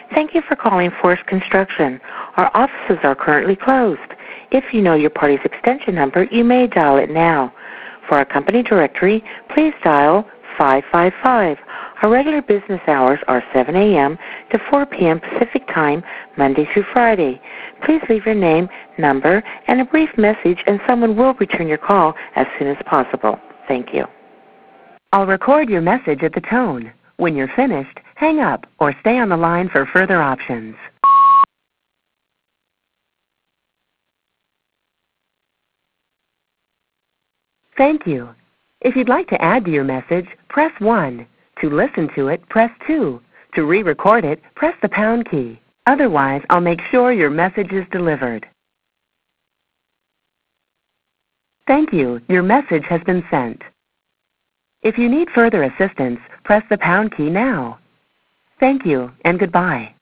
Thank you for calling Force Construction. Our offices are currently closed. If you know your party's extension number, you may dial it now. For our company directory, please dial 555. Our regular business hours are 7 a.m. to 4 p.m. Pacific Time, Monday through Friday. Please leave your name, number, and a brief message, and someone will return your call as soon as possible. Thank you. I'll record your message at the tone. When you're finished, hang up or stay on the line for further options. Thank you. If you'd like to add to your message, press 1. To listen to it, press 2. To re-record it, press the pound key. Otherwise, I'll make sure your message is delivered. Thank you. Your message has been sent. If you need further assistance, press the pound key now. Thank you and goodbye.